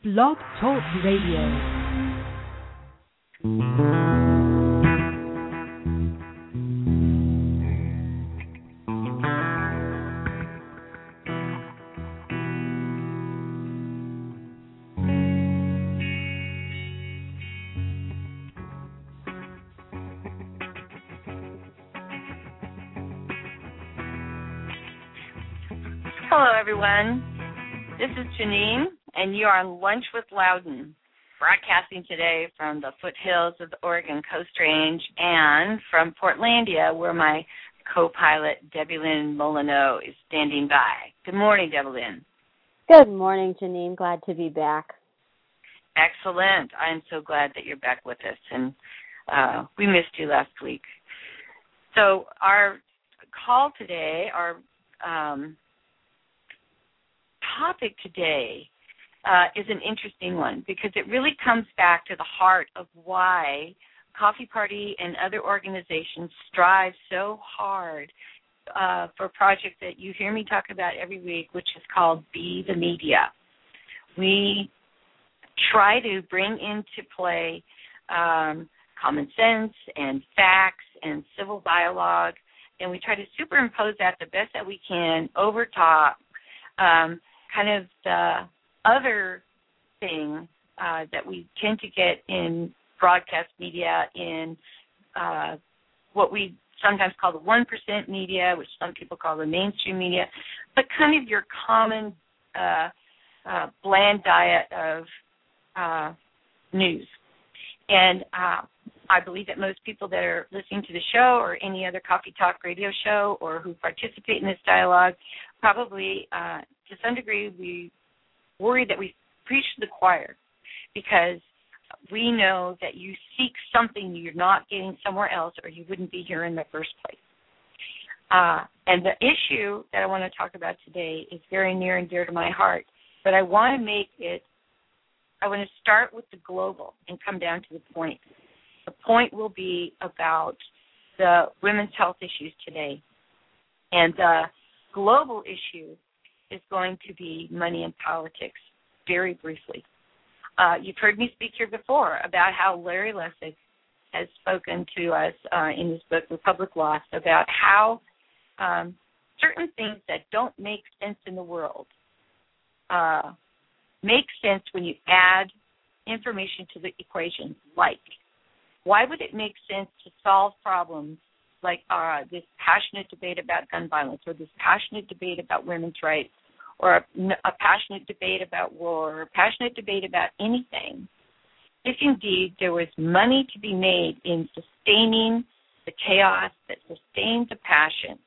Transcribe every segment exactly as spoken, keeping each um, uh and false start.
Blog Talk Radio. Hello, everyone. This is Janine, and you are on Lunch with Loudon, broadcasting today from the foothills of the Oregon Coast Range and from Portlandia, where my co-pilot, Debbie Lynn Molyneux, is standing by. Good morning, Debbie Lynn. Good morning, Janine. Glad to be back. Excellent. I'm so glad that you're back with us, and uh, we missed you last week. So our call today, our um, topic today uh, is an interesting one because it really comes back to the heart of why Coffee Party and other organizations strive so hard uh, for a project that you hear me talk about every week, which is called Be the Media. We try to bring into play um, common sense and facts and civil dialogue, and we try to superimpose that the best that we can over top um, kind of the other thing uh, that we tend to get in broadcast media, in uh, what we sometimes call the one percent media, which some people call the mainstream media, but kind of your common uh, uh, bland diet of uh, news. And uh, I believe that most people that are listening to the show or any other Coffee Talk radio show or who participate in this dialogue probably, uh, to some degree, we worry that we preach to the choir because we know that you seek something you're not getting somewhere else or you wouldn't be here in the first place. Uh, and the issue that I want to talk about today is very near and dear to my heart, but I want to make it, I want to start with the global and come down to the point. The point will be about the women's health issues today. And the global issue is going to be money and politics, very briefly. Uh, you've heard me speak here before about how Larry Lessig has spoken to us uh, in his book, Republic Lost, about how um, certain things that don't make sense in the world uh, make sense when you add information to the equation, like why would it make sense to solve problems like uh, this passionate debate about gun violence or this passionate debate about women's rights or a, a passionate debate about war or a passionate debate about anything, if indeed there was money to be made in sustaining the chaos that sustains the passion.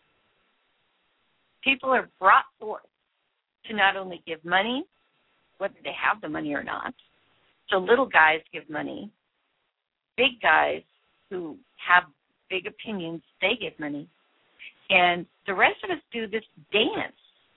People are brought forth to not only give money, whether they have the money or not. So little guys give money. Big guys who have big opinions, they give money. And the rest of us do this dance.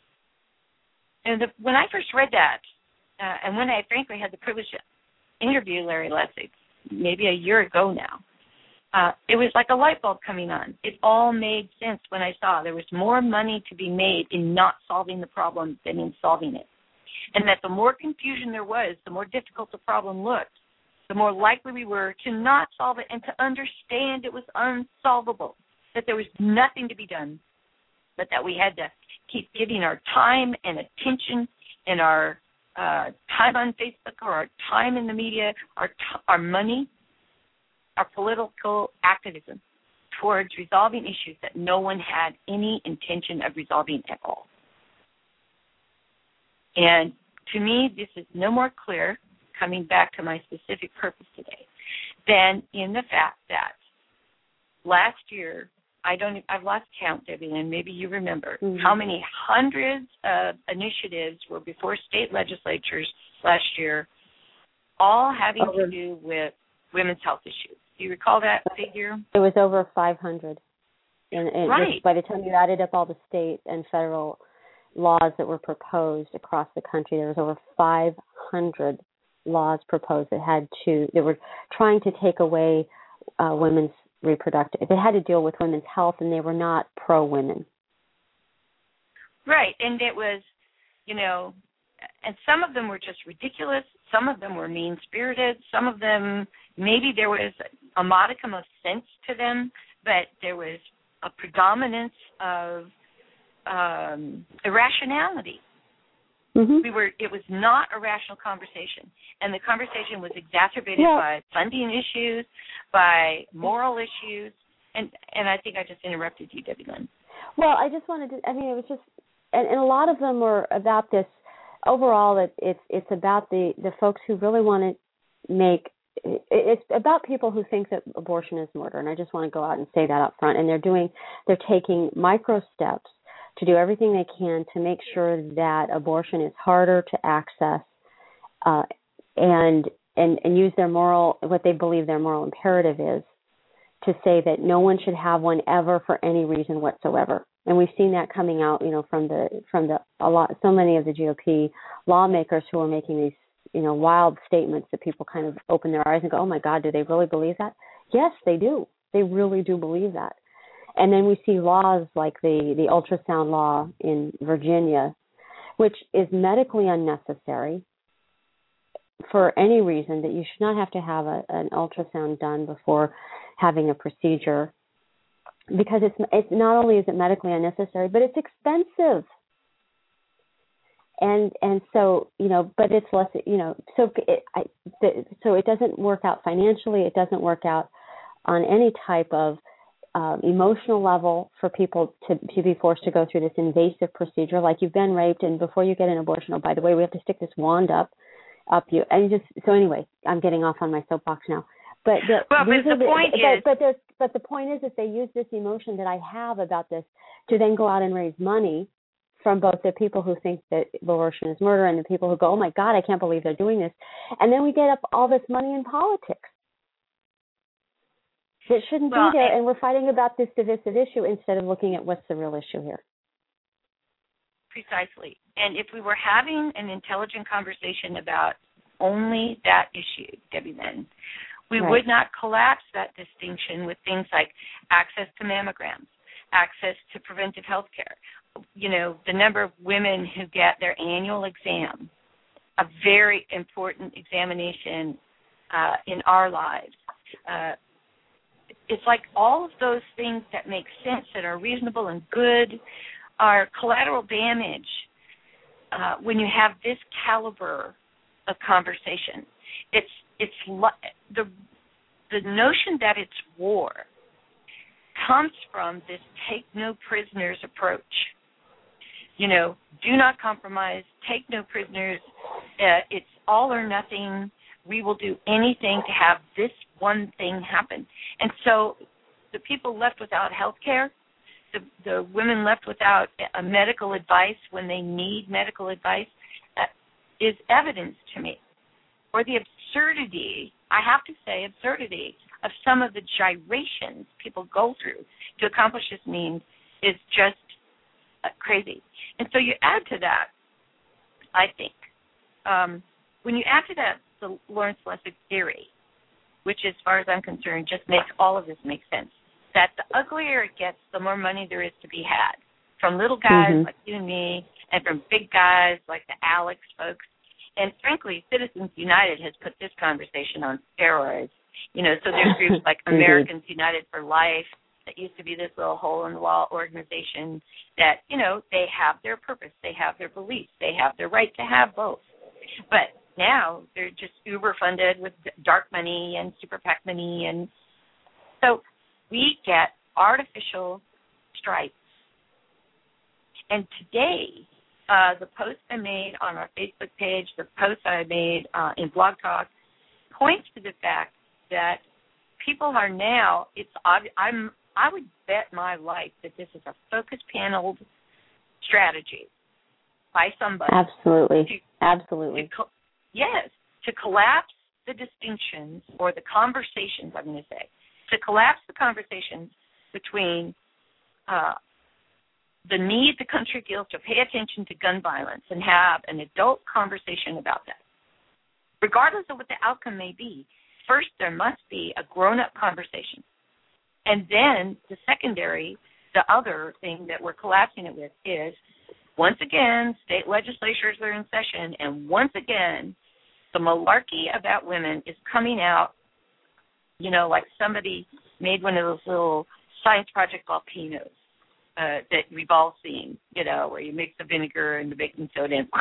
And the, when I first read that, uh, and when I frankly had the privilege to interview Larry Lessig, maybe a year ago now, uh, it was like a light bulb coming on. It all made sense when I saw there was more money to be made in not solving the problem than in solving it. And that the more confusion there was, the more difficult the problem looked, the more likely we were to not solve it and to understand it was unsolvable, that there was nothing to be done, but that we had to keep giving our time and attention and our uh, time on Facebook or our time in the media, our, t- our money, our political activism towards resolving issues that no one had any intention of resolving at all. And to me, this is no more clear, coming back to my specific purpose today, than in the fact that last year, I don't, I've lost count, Debbie Lynn, maybe you remember, mm-hmm. how many hundreds of initiatives were before state legislatures last year, all having over. to do with women's health issues. Do you recall that figure? It was over five hundred. And, and right. by the time you added up all the state and federal laws that were proposed across the country, there was over five hundred laws proposed that had to, that were trying to take away uh, women's reproductive, they had to deal with women's health, and they were not pro-women. Right, and it was, you know, and some of them were just ridiculous. Some of them were mean-spirited. Some of them, maybe there was a modicum of sense to them, but there was a predominance of um, irrationality. Mm-hmm. We were. It was not a rational conversation, and the conversation was exacerbated yeah. by funding issues, by moral issues, and and I think I just interrupted you, Debbie Lynn. Well, I just wanted to. I mean, it was just, and, and a lot of them were about this. Overall, it, it's it's about the, the folks who really want to make. It, it's about people who think that abortion is murder, and I just want to go out and say that up front. And they're doing. They're taking micro steps to do everything they can to make sure that abortion is harder to access, uh, and and and use their moral, what they believe their moral imperative is, to say that no one should have one ever for any reason whatsoever. And we've seen that coming out, you know, from the from the a lot, so many of the G O P lawmakers who are making these, you know, wild statements that people kind of open their eyes and go, oh my God, do they really believe that? Yes, they do. They really do believe that. And then we see laws like the, the ultrasound law in Virginia, which is medically unnecessary for any reason, that you should not have to have a, an ultrasound done before having a procedure, because it's, it's not only is it medically unnecessary, but it's expensive. And and so, you know, but it's less, you know, so it, I, the, so it doesn't work out financially. It doesn't work out on any type of Uh, emotional level for people to, to be forced to go through this invasive procedure, like you've been raped, and before you get an abortion, oh, by the way, we have to stick this wand up, up you, and just so anyway, I'm getting off on my soapbox now. But the, well, but the, the point but, is, but, but, but the point is that they use this emotion that I have about this to then go out and raise money from both the people who think that abortion is murder and the people who go, oh my God, I can't believe they're doing this, and then we get up all this money in politics. It shouldn't well, be there, and, and we're fighting about this divisive issue instead of looking at what's the real issue here. Precisely. And if we were having an intelligent conversation about only that issue, Debbie Lynn, we right. would not collapse that distinction with things like access to mammograms, access to preventive health care, you know, the number of women who get their annual exam, a very important examination uh, in our lives. Uh, It's like all of those things that make sense, that are reasonable and good, are collateral damage uh, when you have this caliber of conversation. It's it's the the notion that it's war comes from this take no prisoners approach. You know, do not compromise, take no prisoners. Uh, it's all or nothing. We will do anything to have this one thing happen. And so the people left without health care, the, the women left without a medical advice when they need medical advice, uh, is evidence to me. Or the absurdity, I have to say absurdity, of some of the gyrations people go through to accomplish this means is just uh, crazy. And so you add to that, I think, um, when you add to that the Lawrence Lessig theory, which, as far as I'm concerned, just makes all of this make sense, that the uglier it gets, the more money there is to be had, from little guys mm-hmm. like you and me, and from big guys like the Alex folks. And frankly, Citizens United has put this conversation on steroids. You know, so there's groups like Americans United for Life that used to be this little hole-in-the-wall organization that, you know, they have their purpose, they have their beliefs, they have their right to have both. But now they're just uber funded with dark money and super PAC money, and so we get artificial stripes. And today, uh, the post I made on our Facebook page, the post I made uh, in Blog Talk, points to the fact that people are now. It's I'm I would bet my life that this is a focus paneled strategy by somebody. Absolutely, to, absolutely. To, Yes, to collapse the distinctions or the conversations, I'm going to say, to collapse the conversations between uh, the need the country feels to pay attention to gun violence and have an adult conversation about that. Regardless of what the outcome may be, first there must be a grown-up conversation. And then the secondary, the other thing that we're collapsing it with is once again, state legislatures are in session, and once again, the malarkey about women is coming out, you know, like somebody made one of those little science project volcanoes uh, that we've all seen, you know, where you mix the vinegar and the baking soda and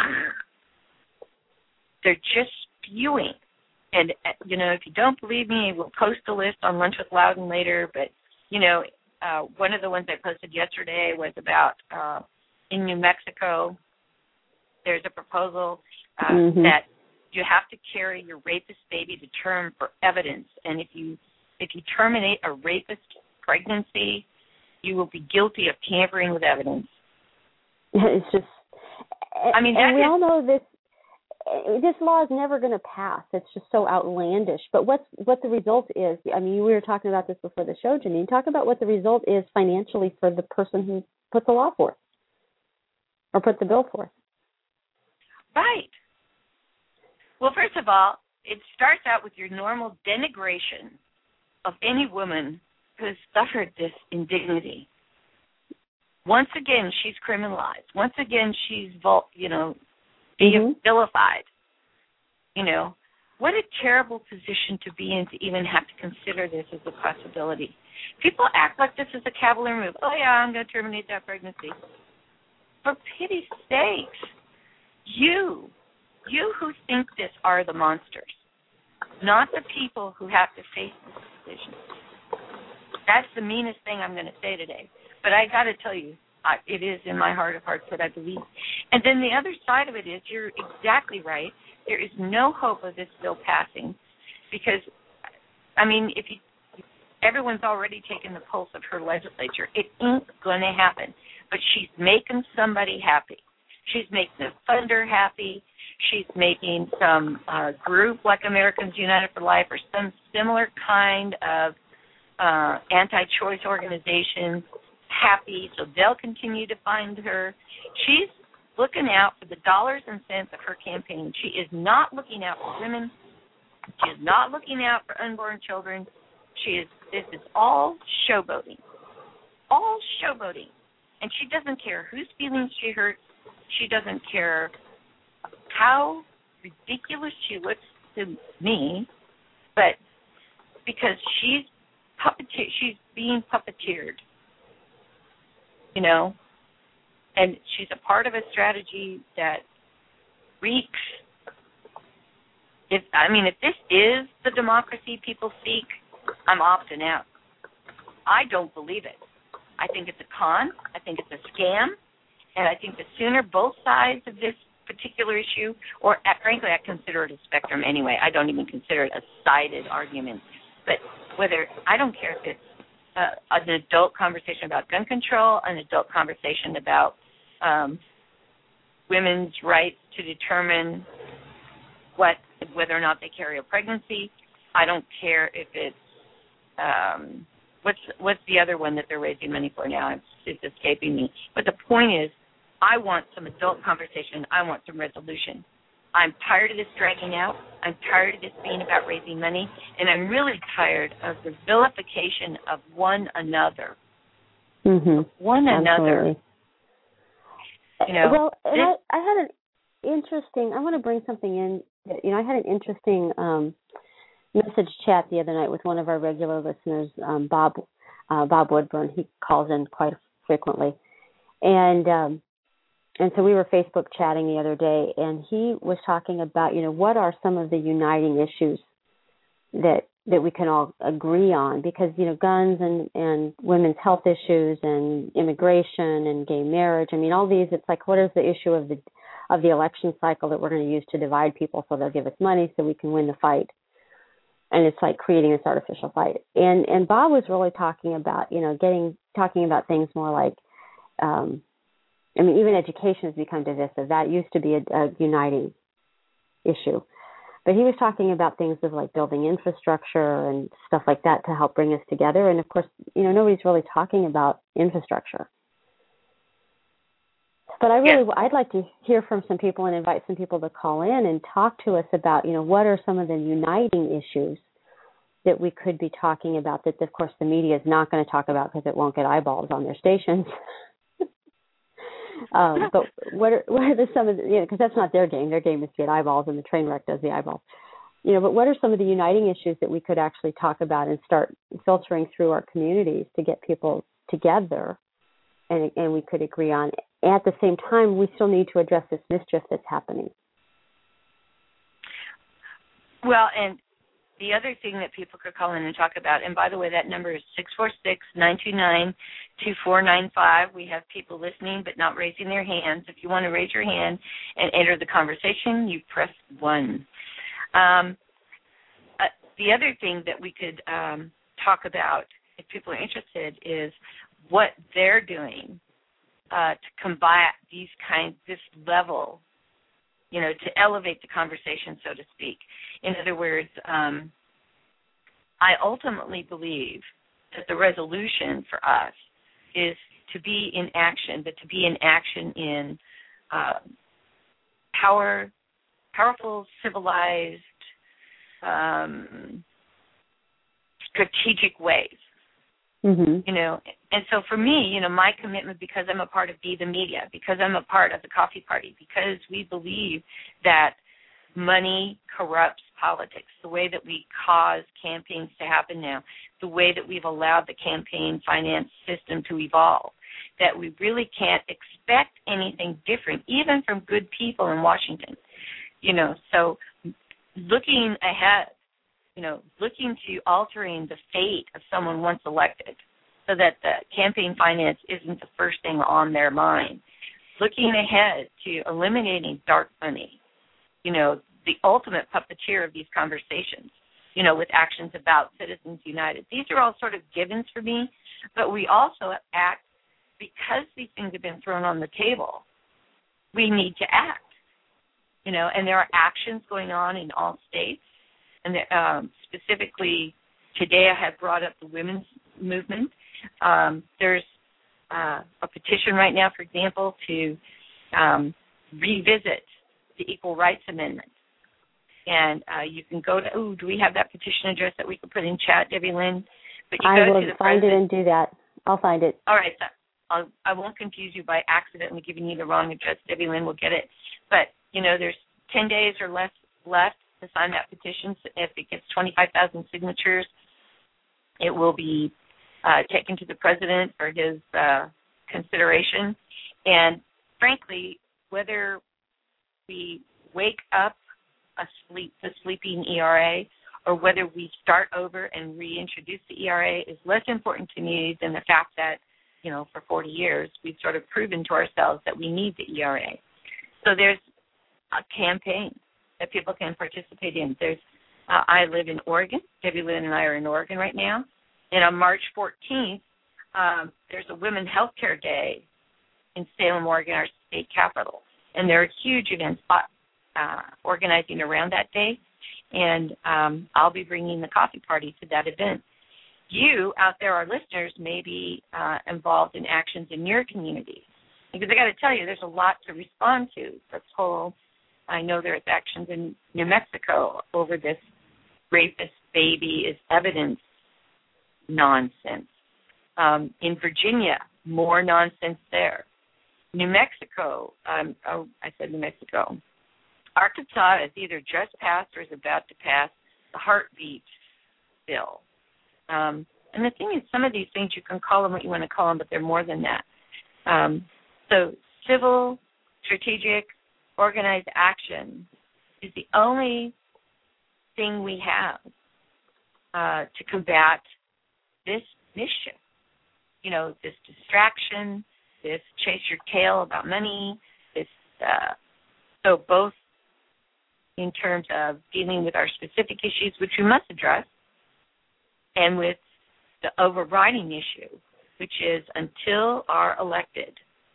they're just spewing. And, you know, if you don't believe me, we'll post a list on Lunch with Loudon later, but, you know, uh, one of the ones I posted yesterday was about uh, in New Mexico, there's a proposal uh, mm-hmm. that you have to carry your rapist baby to term for evidence, and if you if you terminate a rapist pregnancy, you will be guilty of tampering with evidence. It's just, I mean, and we is, all know this. This law is never going to pass. It's just so outlandish. But what's what the result is? I mean, we were talking about this before the show, Janine. Talk about what the result is financially for the person who put the law forth or put the bill forth. Right. Well, first of all, it starts out with your normal denigration of any woman who has suffered this indignity. Once again, she's criminalized. Once again, she's, you know, being vilified. You know, what a terrible position to be in to even have to consider this as a possibility. People act like this is a cavalier move. Oh, yeah, I'm going to terminate that pregnancy. For pity's sakes, you... You who think this are the monsters, not the people who have to face this decision. That's the meanest thing I'm going to say today. But I got to tell you, I, it is in my heart of hearts what I believe. And then the other side of it is you're exactly right. There is no hope of this bill passing because, I mean, if you, everyone's already taken the pulse of her legislature. It ain't going to happen. But she's making somebody happy. She's making the funder happy. She's making some uh, group like Americans United for Life or some similar kind of uh, anti-choice organization happy, so they'll continue to fund her. She's looking out for the dollars and cents of her campaign. She is not looking out for women. She is not looking out for unborn children. She is. This is all showboating. All showboating. And she doesn't care whose feelings she hurts. She doesn't care how ridiculous she looks to me, but because she's puppeteer, she's being puppeteered, you know, and she's a part of a strategy that reeks. If I mean, if this is the democracy people seek, I'm opting out. I don't believe it. I think it's a con. I think it's a scam. And I think the sooner both sides of this particular issue, or uh, frankly, I consider it a spectrum anyway. I don't even consider it a sided argument. But whether, I don't care if it's uh, an adult conversation about gun control, an adult conversation about um, women's rights to determine what, whether or not they carry a pregnancy. I don't care if it's, um, what's what's the other one that they're raising money for now? It's, it's escaping me. But the point is, I want some adult conversation. I want some resolution. I'm tired of this dragging out. I'm tired of this being about raising money. And I'm really tired of the vilification of one another. Mm-hmm. One Absolutely. another. You know, well, and this, I, I had an interesting, I want to bring something in. You know, I had an interesting um, message chat the other night with one of our regular listeners, um, Bob uh, Bob Woodburn. He calls in quite frequently. And um, And so we were Facebook chatting the other day, and he was talking about, you know, what are some of the uniting issues that that we can all agree on? Because, you know, guns and, and women's health issues and immigration and gay marriage, I mean, all these, it's like, what is the issue of the of the election cycle that we're going to use to divide people so they'll give us money so we can win the fight? And it's like creating this artificial fight. And and Bob was really talking about, you know, getting talking about things more like, um, I mean, even education has become divisive. That used to be a, a uniting issue. But he was talking about things of like building infrastructure and stuff like that to help bring us together. And of course, you know, nobody's really talking about infrastructure. But I really, yeah. I'd like to hear from some people and invite some people to call in and talk to us about, you know, what are some of the uniting issues that we could be talking about that, of course, the media is not going to talk about because it won't get eyeballs on their stations. um, but what are what are the, some of the, you know, because that's not their game. Their game is to get eyeballs, and the train wreck does the eyeballs. You know, but what are some of the uniting issues that we could actually talk about and start filtering through our communities to get people together, and and we could agree on? At the same time, we still need to address this mischief that's happening. Well, and the other thing that people could call in and talk about, and by the way, that number is six four six, nine two nine, two four nine five. We have people listening but not raising their hands. If you want to raise your hand and enter the conversation, you press one. Um, uh, the other thing that we could um, talk about, if people are interested, is what they're doing uh, to combat these kinds, this level, you know, to elevate the conversation, so to speak. In other words, um, I ultimately believe that the resolution for us is to be in action, but to be in action in uh, power, powerful, civilized, um, strategic ways. Mm-hmm. You know, and so for me, you know, my commitment, because I'm a part of Be the Media, because I'm a part of the Coffee Party, because we believe that money corrupts politics, the way that we cause campaigns to happen now, the way that we've allowed the campaign finance system to evolve, that we really can't expect anything different, even from good people in Washington. You know, so looking ahead, you know, looking to altering the fate of someone once elected so that the campaign finance isn't the first thing on their mind. Looking ahead to eliminating dark money, you know, the ultimate puppeteer of these conversations, you know, with actions about Citizens United. These are all sort of givens for me, but we also act because these things have been thrown on the table. We need to act, you know, and there are actions going on in all states. And um, specifically, today I have brought up the women's movement. Um, there's uh, a petition right now, for example, to um, revisit the Equal Rights Amendment. And uh, you can go to, oh, do we have that petition address that we could put in chat, Debbie Lynn? But you I go will to the find president. it and do that. I'll find it. All right. So I'll, I won't confuse you by accidentally giving you the wrong address. Debbie Lynn will get it. But, you know, there's ten days or less left to sign that petition. If it gets twenty-five thousand signatures, it will be uh, taken to the president for his uh, consideration. And frankly, whether we wake up asleep, the sleeping E R A, or whether we start over and reintroduce the E R A is less important to me than the fact that, you know, for forty years we've sort of proven to ourselves that we need the E R A. So there's a campaign that people can participate in. There's, uh, I live in Oregon. Debbie Lynn and I are in Oregon right now. And on March fourteenth, um, there's a Women's Healthcare Day in Salem, Oregon, our state capital. And there are huge events uh, organizing around that day. And um, I'll be bringing the Coffee Party to that event. You out there, our listeners, may be uh, involved in actions in your community. Because I got to tell you, there's a lot to respond to. This whole, I know there's actions in New Mexico over this rapist baby is evidence nonsense. Um, in Virginia, more nonsense there. New Mexico, um, oh, I said New Mexico. Arkansas is either just passed or is about to pass the heartbeat bill. Um, and the thing is, some of these things, you can call them what you want to call them, but they're more than that. Um, so civil, strategic, organized action is the only thing we have uh, to combat this mischief. You know, this distraction, this chase your tail about money, this, uh, so both in terms of dealing with our specific issues, which we must address, and with the overriding issue, which is until our elected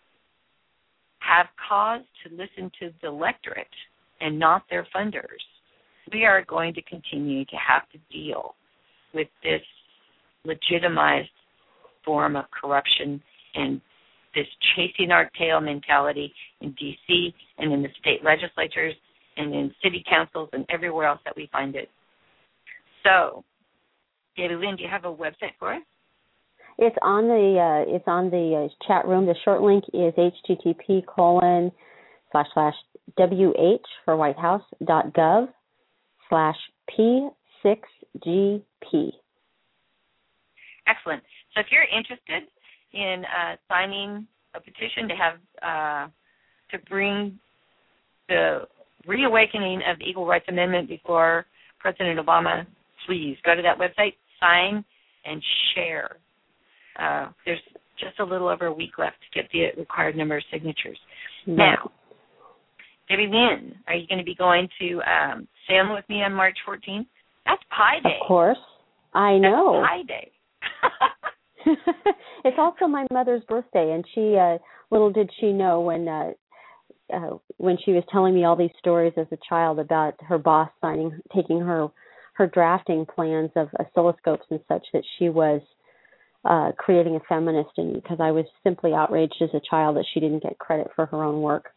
have cause to listen to the electorate and not their funders, we are going to continue to have to deal with this legitimized form of corruption and this chasing our tail mentality in D C and in the state legislatures and in city councils and everywhere else that we find it. So, Debbie Lynn, do you have a website for us? It's on the uh, it's on the uh, chat room. The short link is http colon slash slash wh for White House dot gov slash p six g p. Excellent. So if you're interested in uh, signing a petition to have uh, to bring the reawakening of the Equal Rights Amendment before President Obama, please go to that website, sign, and share. Uh, there's just a little over a week left to get the required number of signatures. Right. Now, Debbie Lynn, are you going to be going to um, Salem with me on March fourteenth? That's Pi Day. Of course. I know. That's Pi Day. It's also my mother's birthday, and she, uh, little did she know when uh, uh, when she was telling me all these stories as a child about her boss signing, taking her her drafting plans of oscilloscopes and such, that she was uh, creating a feminist, and because I was simply outraged as a child that she didn't get credit for her own work.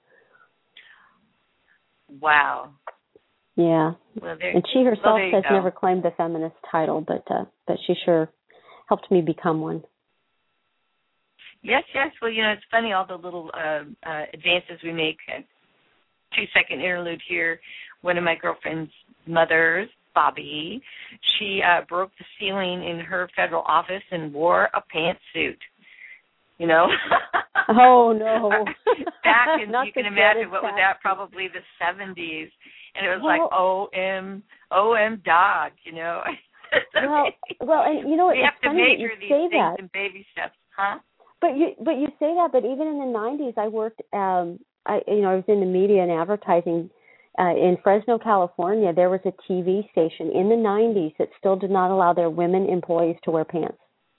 Wow. Yeah. Well, there, and she herself well, has go. never claimed the feminist title, but uh, but she sure helped me become one. Yes, yes. Well, you know, it's funny, all the little uh, uh, advances we make. A two-second interlude here. One of my girlfriend's mothers, Bobby, she uh, broke the ceiling in her federal office and wore a pantsuit. You know? Oh, no. Back in, you can imagine, what was that, probably the seventies. And it was well, like, O M, O M Dodge, you know? well, well, and you know what? We have it's to funny major that you these say things that. in baby steps, huh? But you, but you say that. But even in the nineties, I worked. Um, I, you know, I was in the media and advertising uh, in Fresno, California. There was a T V station in the nineties that still did not allow their women employees to wear pants.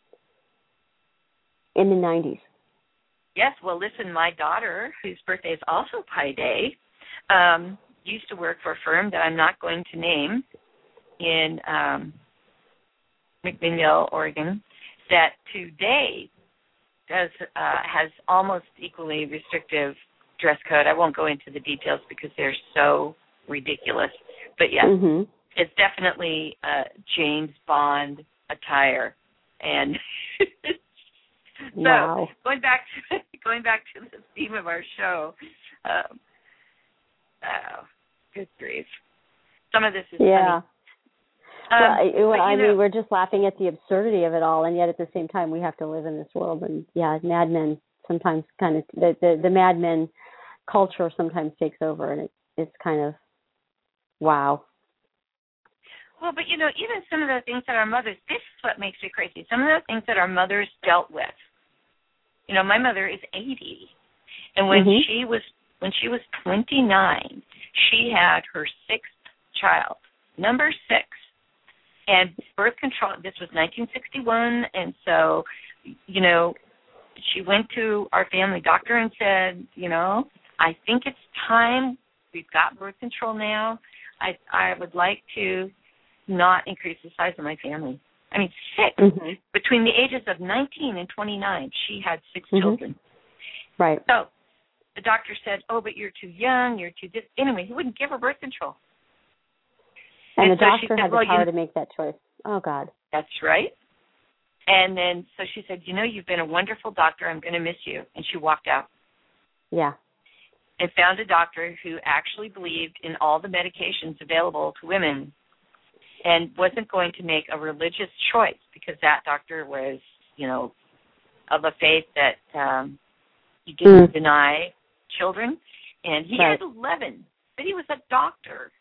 In the nineties. Yes. Well, listen, my daughter, whose birthday is also Pi Day, um, used to work for a firm that I'm not going to name in um, McMinnville, Oregon, that today does uh, has almost equally restrictive dress code. I won't go into the details because they're so ridiculous. But yes, mm-hmm. It's definitely uh, James Bond attire. And so wow. going back to going back to the theme of our show, um, oh, good grief. Some of this is yeah. funny. Um, well, well I know, mean, we're just laughing at the absurdity of it all, and yet at the same time, we have to live in this world. And yeah, Mad Men sometimes kind of the the, the Mad Men culture sometimes takes over, and it, it's kind of wow. Well, but you know, even some of the things that our mothers, this is what makes me crazy. Some of the things that our mothers dealt with. You know, my mother is eighty, and when mm-hmm. she was when she was twenty-nine, she had her sixth child, number six. And birth control, this was nineteen sixty-one, and so, you know, she went to our family doctor and said, you know, I think it's time. We've got birth control now. I I would like to not increase the size of my family. I mean, six. Mm-hmm. Between the ages of nineteen and twenty-nine, she had six mm-hmm. children. Right. So the doctor said, oh, but you're too young, you're too this. Anyway, he wouldn't give her birth control. And, and the so doctor had said, the well, power you, to make that choice. Oh, God. That's right. And then so she said, you know, you've been a wonderful doctor. I'm going to miss you. And she walked out. Yeah. And found a doctor who actually believed in all the medications available to women and wasn't going to make a religious choice because that doctor was, you know, of a faith that um, he didn't mm. deny children. And he right. had eleven, but he was a doctor.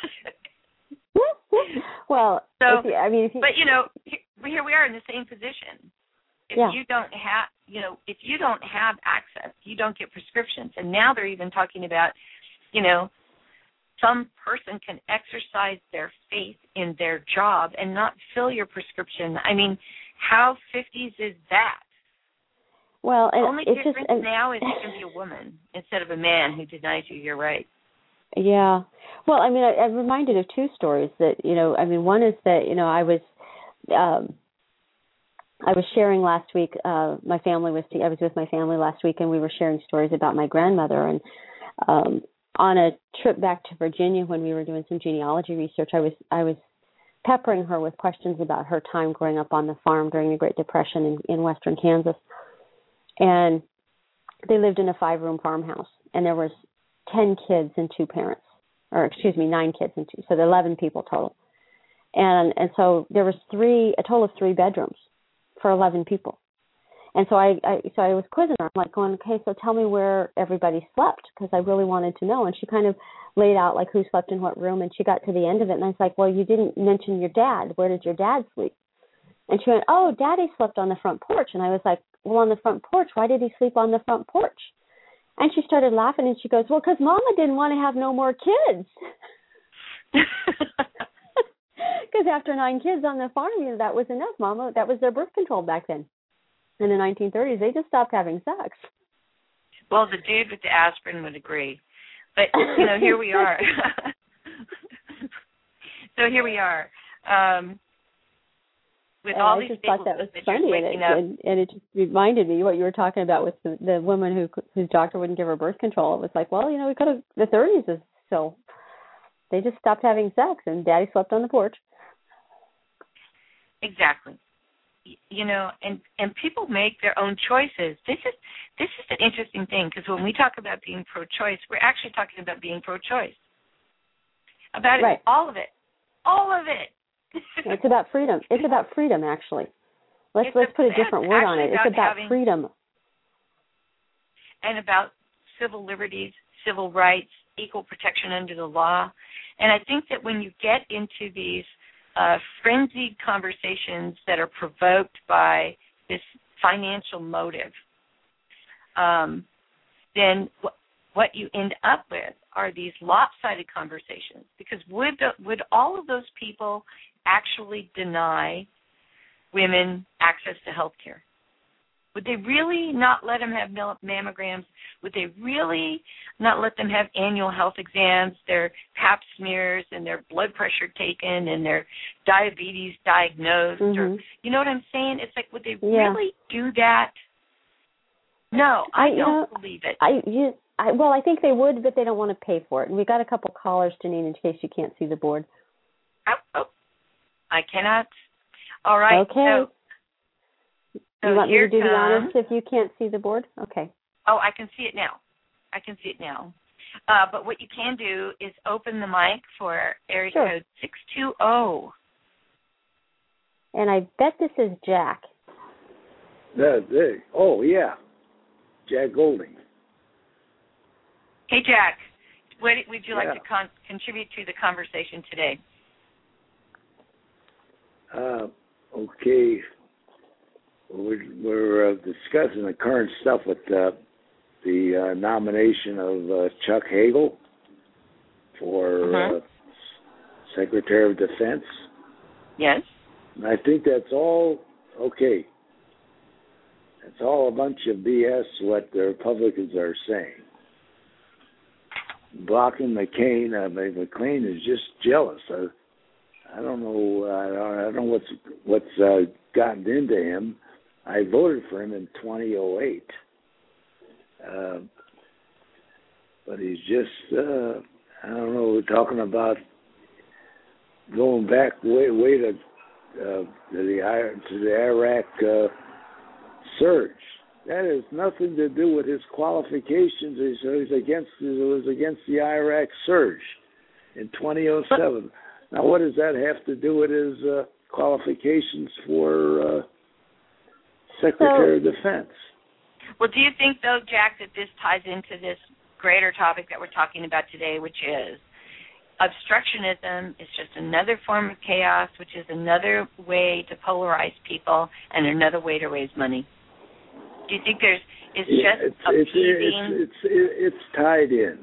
Well, so if you, I mean, if you, but you know, here we are in the same position. If yeah. you don't have, you know, if you don't have access, you don't get prescriptions. And now they're even talking about, you know, some person can exercise their faith in their job and not fill your prescription. I mean, how fifties is that? Well, the only it's difference just, uh, now is you can be a woman instead of a man who denies you your right. Yeah. Well, I mean, I, I'm reminded of two stories that, you know, I mean, one is that, you know, I was, um, I was sharing last week, uh, my family was, I was with my family last week and we were sharing stories about my grandmother. And um, on a trip back to Virginia when we were doing some genealogy research, I was, I was peppering her with questions about her time growing up on the farm during the Great Depression in, in western Kansas. And they lived in a five-room farmhouse, and there was ten kids and two parents, or excuse me, nine kids and two, so there were eleven people total. And and so there was three, a total of three bedrooms for eleven people. And so I, I so I was quizzing her. I'm like going, okay, so tell me where everybody slept, because I really wanted to know. And she kind of laid out like who slept in what room, and she got to the end of it, and I was like, well, you didn't mention your dad. Where did your dad sleep? And she went, oh, Daddy slept on the front porch. And I was like, well, on the front porch, why did he sleep on the front porch? And she started laughing, and she goes, well, because Mama didn't want to have no more kids. Because after nine kids on the farm, you know, that was enough, Mama. That was their birth control back then. In the nineteen thirties, they just stopped having sex. Well, the dude with the aspirin would agree. But, you know, here we are. So here we are. Um, with and all I these just thought that was that funny, and it, and, and it just reminded me what you were talking about with the, the woman who whose doctor wouldn't give her birth control. It was like, well, you know, we could have, the thirties is still, they just stopped having sex, and Daddy slept on the porch. Exactly. You know, and, and people make their own choices. This is this is an interesting thing, because when we talk about being pro-choice, we're actually talking about being pro-choice. About it, right. all of it, all of it. It's about freedom. It's about freedom, actually. Let's it's let's a, put a different word on it. It's about about having, freedom. And about civil liberties, civil rights, equal protection under the law. And I think that when you get into these Uh, frenzied conversations that are provoked by this financial motive, um, then w- what you end up with are these lopsided conversations. Because would the, would all of those people actually deny women access to health care? Would they really not let them have mammograms? Would they really not let them have annual health exams, their pap smears, and their blood pressure taken, and their diabetes diagnosed? Mm-hmm. Or, you know what I'm saying? It's like, would they yeah. really do that? No, I, I don't know, believe it. I, you, I, well, I think they would, but they don't want to pay for it. And we've got a couple callers, Janine, in case you can't see the board. Oh, oh. I cannot. All right. Okay. So, So you want me to do comes, the honors if you can't see the board? Okay. Oh, I can see it now. I can see it now. Uh, but what you can do is open the mic for area sure. code six two zero. And I bet this is Jack. The, the, oh, yeah. Jack Golding. Hey, Jack. What would you like yeah. to con- contribute to the conversation today? Uh, okay. We're, we're uh, discussing the current stuff with uh, the uh, nomination of uh, Chuck Hagel for uh-huh. uh, Secretary of Defense. Yes. And I think that's all okay. It's all a bunch of B S what the Republicans are saying. Blocking McCain, uh, McCain is just jealous. I, I don't know. I don't, I don't know what's what's uh, gotten into him. I voted for him in twenty oh eight, uh, but he's just uh, I don't know. We're talking about going back way way to uh, to the to the Iraq uh, surge. That has nothing to do with his qualifications. He's, he's against it was against the Iraq surge in twenty oh seven. Now, what does that have to do with his uh, qualifications for uh, Secretary so, of Defense? Well, do you think, though, Jack, that this ties into this greater topic that we're talking about today, which is obstructionism is just another form of chaos, which is another way to polarize people and another way to raise money? Do you think there's it's yeah, just it's, appeasing? It's, it's, it's, it's tied in.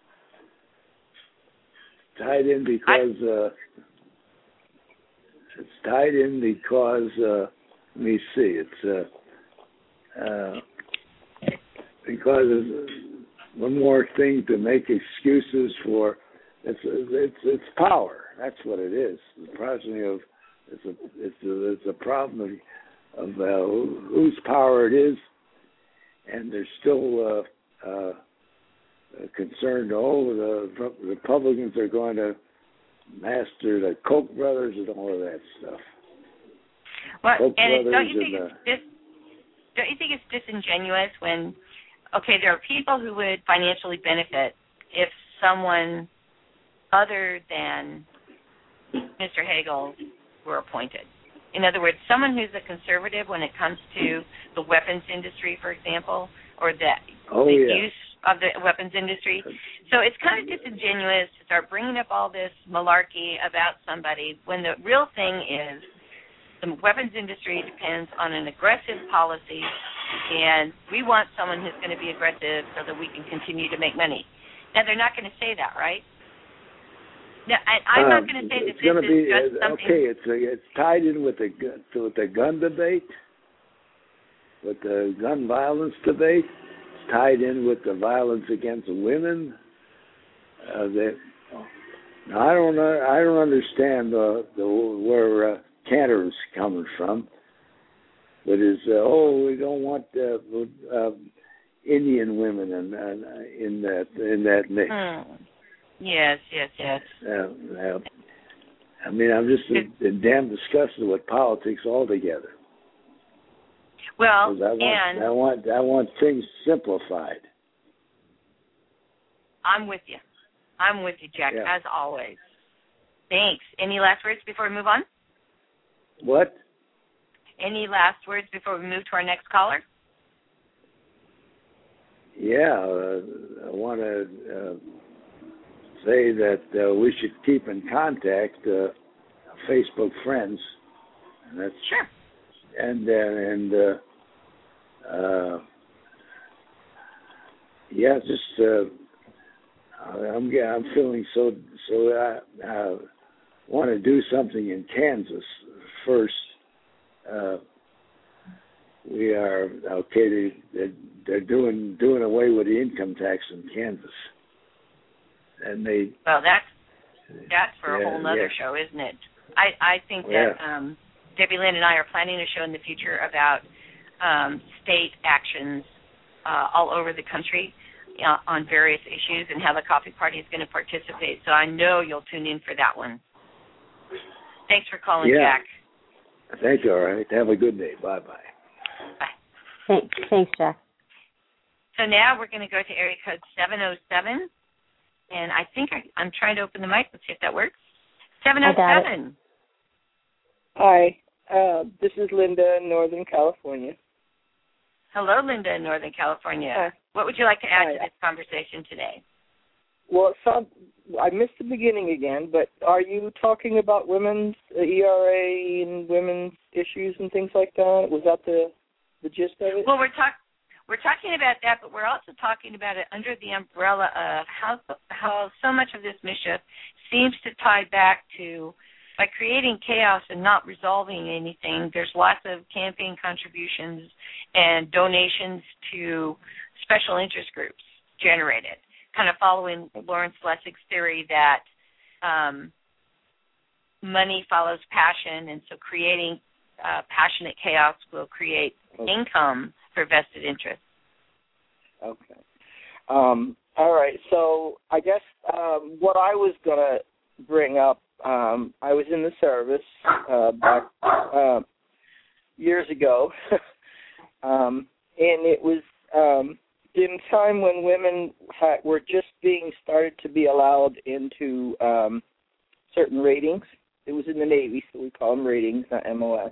Tied in because uh, it's tied in because uh, let me see. It's uh, uh, because it's one more thing to make excuses for. It's it's it's power. That's what it is. The progeny of it's a it's a, it's a problem of, of uh, whose power it is, and they're still uh, uh, concerned. Oh, the Republicans are going to master the Koch brothers and all of that stuff. Well, Koch and it, don't you brothers think and, it's dis, don't you think it's disingenuous when, okay, there are people who would financially benefit if someone other than Mister Hagel were appointed. In other words, someone who's a conservative when it comes to the weapons industry, for example, or the, oh, the yeah. use of the weapons industry. So it's kind of disingenuous to start bringing up all this malarkey about somebody when the real thing is the weapons industry depends on an aggressive policy, and we want someone who's going to be aggressive so that we can continue to make money. Now, they're not going to say that, right? No, I, I'm um, not going to say that this is be, just something. Okay, it's it's tied in with the with the gun debate, with the gun violence debate. It's tied in with the violence against women. Uh, that now I don't know. I don't understand uh, the where uh, Cantor's coming from. But is uh, oh we don't want uh, uh, Indian women in, in that in that mix. Hmm. Yes, yes, yes. Uh, uh, I mean, I'm just in, in damn disgusted with politics altogether. Well, I want, and I want, I want things simplified. I'm with you. I'm with you, Jack, yeah. as always. Thanks. Any last words before we move on? What? Any last words before we move to our next caller? Yeah, uh, I want to uh, say that uh, we should keep in contact, uh, Facebook friends. And that's sure. And uh, and uh, uh, yeah, just uh, I'm I'm feeling so so. I, I want to do something in Kansas first. Uh, we are okay. They, they're doing doing away with the income tax in Kansas, and they. Well, that's that's for yeah, a whole nother yeah. show, isn't it? I I think yeah. that um, Debbie Lynn and I are planning a show in the future about um, state actions uh, all over the country uh, on various issues and how the Coffee Party is going to participate. So I know you'll tune in for that one. Thanks for calling, yeah. Jack. Thank you. All right. Have a good day. Bye bye. Bye. Thanks, thanks, Jack. So now we're going to go to area code seven oh seven, and I think I, I'm trying to open the mic. Let's see if that works. seven oh seven. Hi, uh, this is Linda in Northern California. Hello, Linda in Northern California. Hi. What would you like to add Hi. to this conversation today? Well, some, I missed the beginning again, but are you talking about women's uh, E R A and women's issues and things like that? Was that the the gist of it? Well, we're talking we're talking about that, but we're also talking about it under the umbrella of how how so much of this mischief seems to tie back to, by creating chaos and not resolving anything, there's lots of campaign contributions and donations to special interest groups generated, kind of following Lawrence Lessig's theory that um, money follows passion, and so creating uh, passionate chaos will create okay. income for vested interests. Okay. Um, all right. So I guess um, what I was going to bring up, um, I was in the service uh, back uh, years ago, um, and it was um, in a time when women ha- were just being started to be allowed into um, certain ratings. It was in the Navy, so we call them ratings, not M O S.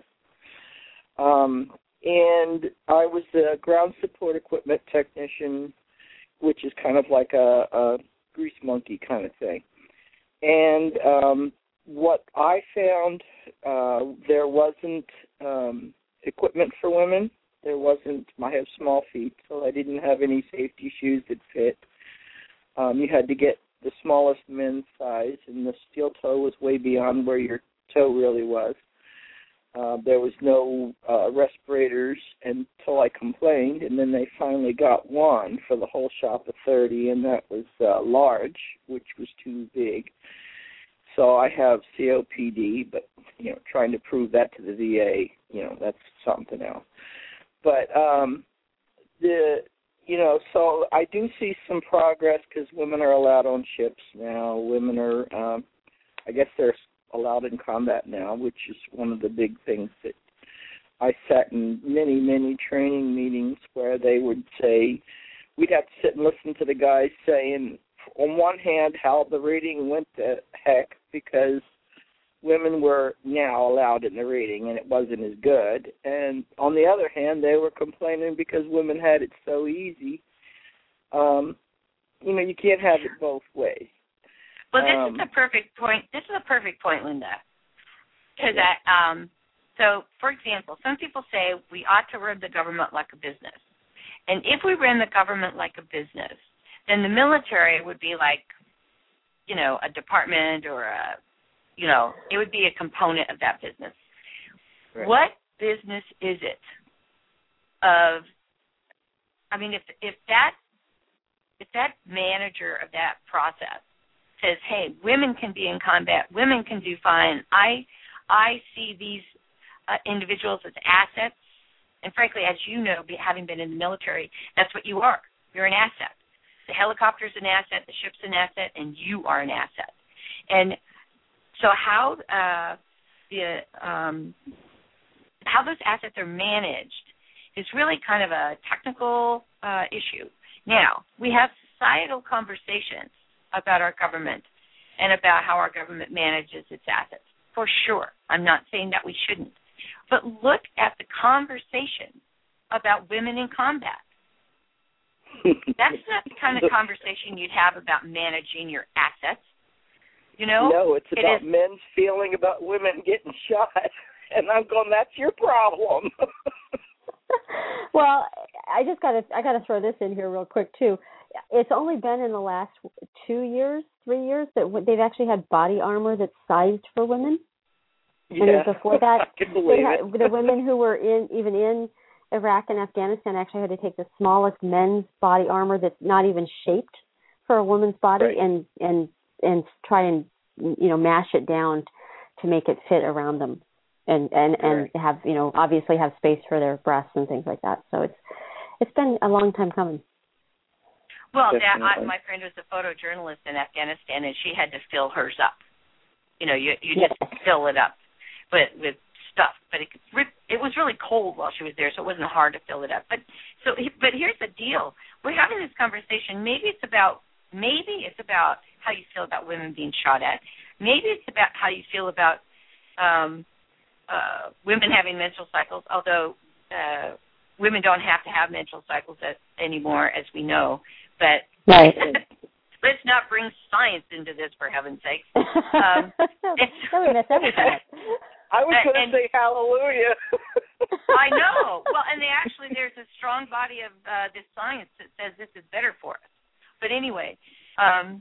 Um, and I was a ground support equipment technician, which is kind of like a, a grease monkey kind of thing. And um, what I found, uh, there wasn't um, equipment for women. There wasn't, I have small feet, so I didn't have any safety shoes that fit. Um, you had to get the smallest men's size, and the steel toe was way beyond where your toe really was. Uh, there was no uh, respirators until I complained, and then they finally got one for the whole shop of thirty, and that was uh, large, which was too big. So I have C O P D, but, you know, trying to prove that to the V A, you know, that's something else. But, um, the, you know, so I do see some progress because women are allowed on ships now. Women are um, I guess they're allowed in combat now, which is one of the big things that I sat in many, many training meetings where they would say, we'd have to sit and listen to the guys saying, on one hand, how the rating went to heck because women were now allowed in the rating and it wasn't as good. And on the other hand, they were complaining because women had it so easy. Um, you know, you can't have it both ways. Well, this um, is a perfect point. This is a perfect point, Linda. Because yeah. um, so, for example, some people say we ought to run the government like a business. And if we ran the government like a business, then the military would be like, you know, a department or a, you know, it would be a component of that business. Right. What business is it of, I mean, if if that if that manager of that process says, hey, women can be in combat, women can do fine, I I see these uh, individuals as assets, and frankly, as you know, be, having been in the military, that's what you are. You're an asset. The helicopter's an asset, the ship's an asset, and you are an asset. And so how uh, the um, how those assets are managed is really kind of a technical uh, issue. Now, we have societal conversations about our government and about how our government manages its assets, for sure. I'm not saying that we shouldn't. But look at the conversation about women in combat. That's not the kind of conversation you'd have about managing your assets. You know? No, it's it about is, men's feeling about women getting shot. And I'm going, that's your problem. Well, I just gotta I gotta throw this in here real quick too. It's only been in the last two years, three years that they've actually had body armor that's sized for women. Yeah, and before that, I can believe had, it. the women who were in even in Iraq and Afghanistan actually had to take the smallest men's body armor that's not even shaped for a woman's body, right. and and and try and you know mash it down to make it fit around them. And and, and right. have you know obviously have space for their breasts and things like that. So it's it's been a long time coming. Well, that, I, my friend was a photojournalist in Afghanistan, and she had to fill hers up. You know, you you just yes. fill it up, but with stuff. But it it was really cold while she was there, so it wasn't hard to fill it up. But so but here's the deal: we're having this conversation. Maybe it's about maybe it's about how you feel about women being shot at. Maybe it's about how you feel about um, Uh, women having menstrual cycles, although uh, women don't have to have menstrual cycles as, anymore, as we know. But right. let's not bring science into this, for heaven's sake. Um, that would mess everything up. I was going to say hallelujah. I know. Well, and they actually, there's a strong body of uh, this science that says this is better for us. But anyway, um,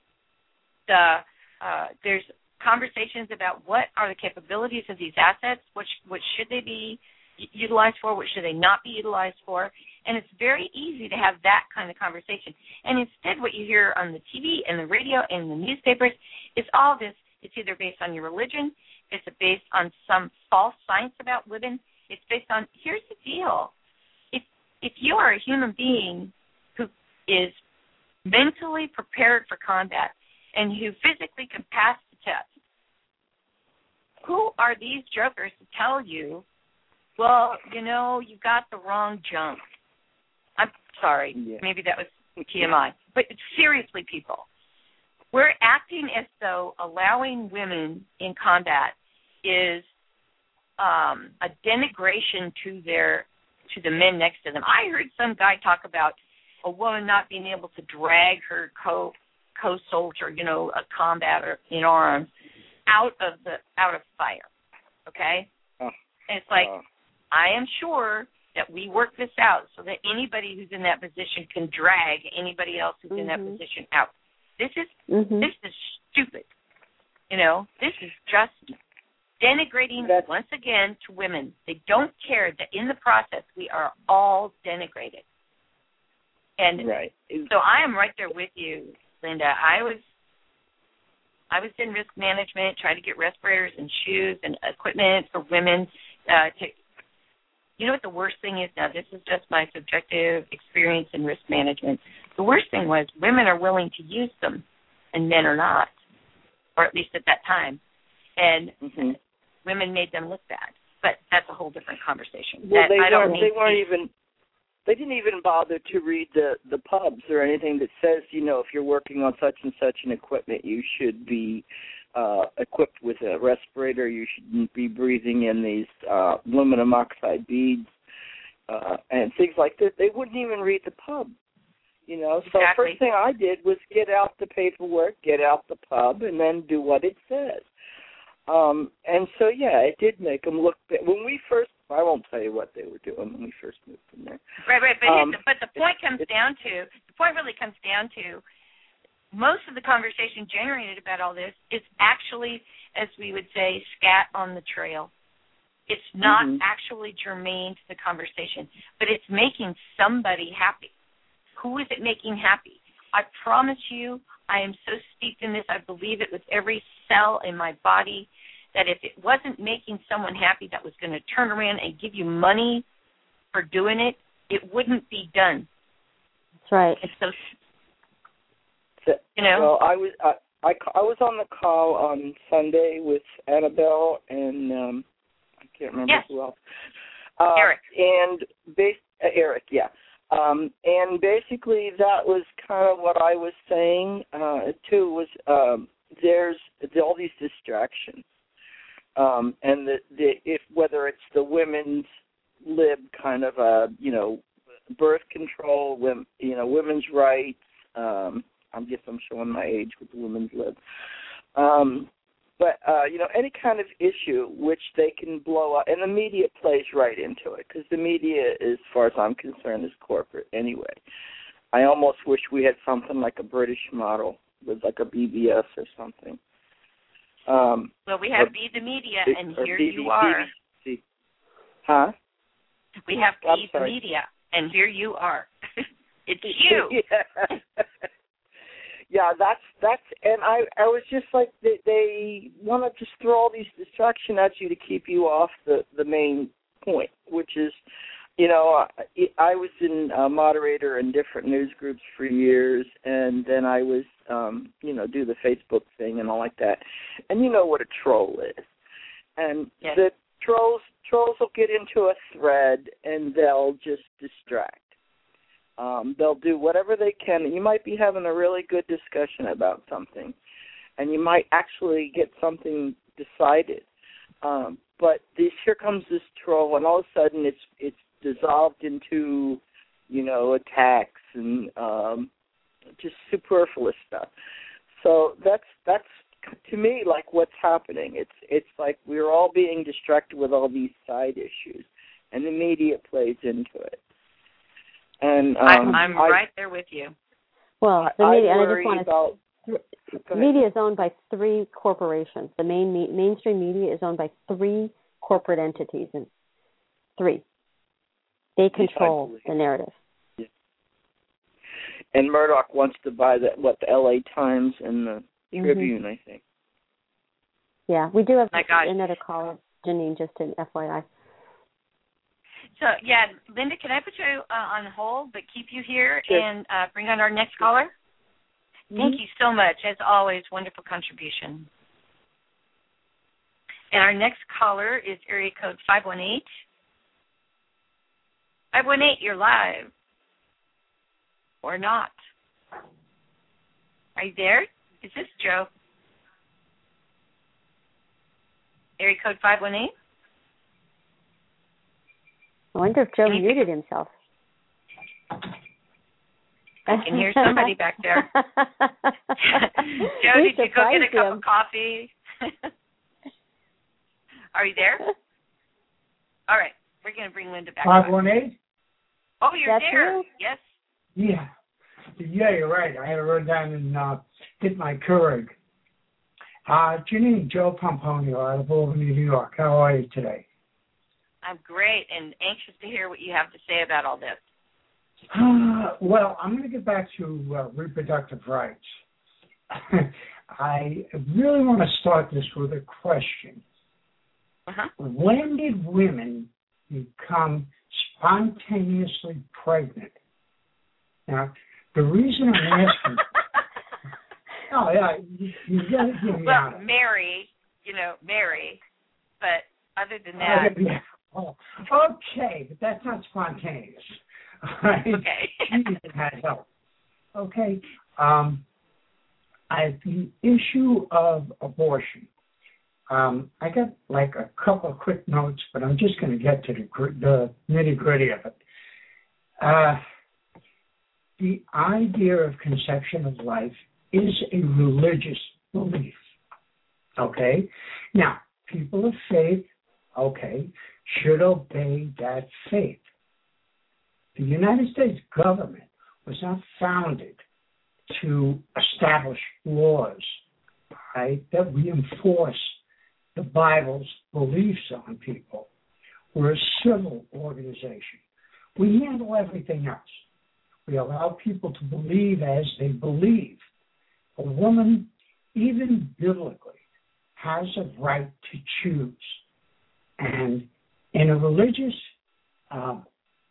the uh, there's conversations about what are the capabilities of these assets, what, sh- what should they be utilized for, what should they not be utilized for, and it's very easy to have that kind of conversation. And instead what you hear on the T V and the radio and the newspapers is all this, it's either based on your religion, it's based on some false science about women, it's based on, here's the deal, if, if you are a human being who is mentally prepared for combat and who physically can pass the test, who are these jokers to tell you, well, you know, you got the wrong junk? I'm sorry. Yeah. Maybe that was T M I. But seriously, people, we're acting as though allowing women in combat is um, a denigration to their to the men next to them. I heard some guy talk about a woman not being able to drag her co co-soldier, you know, a combatant in arms, out of the out of fire, okay? Oh. And it's like, oh. I am sure that we work this out so that anybody who's in that position can drag anybody else who's mm-hmm. in that position out. This is mm-hmm. this is stupid. You know, this is just denigrating That's... once again to women. They don't care that in the process we are all denigrated. And right. so I am right there with you, Linda. I was I was in risk management, trying to get respirators and shoes and equipment for women. Uh, to, you know what the worst thing is? Now, this is just my subjective experience in risk management. The worst thing was women are willing to use them, and men are not. or at least at that time. And mm-hmm. women made them look bad. But that's a whole different conversation. Well, that, they I don't weren't. They weren't to, even. They didn't even bother to read the the pubs or anything that says, you know, if you're working on such and such an equipment, you should be uh, equipped with a respirator. You shouldn't be breathing in these uh, aluminum oxide beads uh, and things like that. They wouldn't even read the pub. You know, so exactly. first thing I did was get out the paperwork, get out the pub, and then do what it says. Um, and so, yeah, it did make them look bad. When we first, I won't tell you what they were doing when we first moved from there. Right, right, but, um, the, but the point comes down to, the point really comes down to, most of the conversation generated about all this is actually, as we would say, scat on the trail. It's not mm-hmm. actually germane to the conversation, but it's making somebody happy. Who is it making happy? I promise you, I am so steeped in this, I believe it with every cell in my body, that if it wasn't making someone happy that was going to turn around and give you money for doing it, it wouldn't be done. That's right. And so, so, you know. Well, I was I, I, I was on the call on Sunday with Annabelle and um, I can't remember yes. who else. Uh, Eric. And bas- uh, Eric, yeah. Um, and basically that was kind of what I was saying, uh, too, was um, there's all these distractions. Um, and the, the, if whether it's the women's lib kind of, a, you know, birth control, women, you know, women's rights, um, I guess I'm showing my age with the women's lib. Um, but, uh, you know, any kind of issue which they can blow up, and the media plays right into it, because the media, as far as I'm concerned, is corporate anyway. I almost wish we had something like a British model with like a B B S or something. Um, well, we have or, Be the Media, and here B B, you are. B B C. Huh? We have I'm Be the sorry. Media, and here you are. It's you. yeah. yeah, that's that's, and I I was just like they, they want to just throw all these distractions at you to keep you off the the main point, which is, you know, I, I was in a moderator in different news groups for years, and then I was, um, you know, do the Facebook thing and all like that. And you know what a troll is. And yes. the trolls trolls will get into a thread, and they'll just distract. Um, they'll do whatever they can. You might be having a really good discussion about something, and you might actually get something decided. Um, but this, here comes this troll, and all of a sudden it's it's dissolved into, you know, attacks and um, just superfluous stuff. So that's that's to me like what's happening. It's it's like we're all being distracted with all these side issues, and the media plays into it. And um, I'm, I'm I, right there with you. Well, the I, media, I and I worry just want about. to. Media is owned by three corporations. The main me, mainstream media is owned by three corporate entities, and three. They control the narrative. Yeah. And Murdoch wants to buy the what the L A Times and the mm-hmm. Tribune, I think. Yeah, we do have My gosh. another caller, Janine, just an F Y I. So, yeah, Linda, can I put you uh, on hold but keep you here sure. and uh, bring on our next caller? Mm-hmm. Thank you so much. As always, wonderful contribution. And our next caller is area code five one eight. five one eight, you're live. Or not. Are you there? Is this Joe? Area code five one eight? I wonder if Joe muted himself. I can hear somebody back there. Joe, did you go get a cup him. of coffee? Are you there? All right. We're going to bring Linda back. five one eight? Oh, you're That's there. You? Yes. Yeah. Yeah, you're right. I had to run down and uh, get my Keurig. Uh, Janine, Joe Pomponio out of Albany, New York. How are you today? I'm great and anxious to hear what you have to say about all this. Uh, well, I'm going to get back to uh, reproductive rights. I really want to start this with a question. Uh-huh. When did women become spontaneously pregnant? Now, the reason I'm asking... Oh, yeah, you, you got to give me well, out. Mary, you know, Mary, but other than that. Oh, yeah. Oh, okay, but that's not spontaneous. Right? Okay. You had help. Okay. Um, I, the issue of abortion. Um, I got like a couple of quick notes, but I'm just going to get to the, the nitty gritty of it. Uh, the idea of conception of life is a religious belief. Okay? Now, people of faith, okay, should obey that faith. The United States government was not founded to establish laws, right, that we enforce the Bible's beliefs on people. We're a civil organization. We handle everything else. We allow people to believe as they believe. A woman, even biblically, has a right to choose. And in a religious um,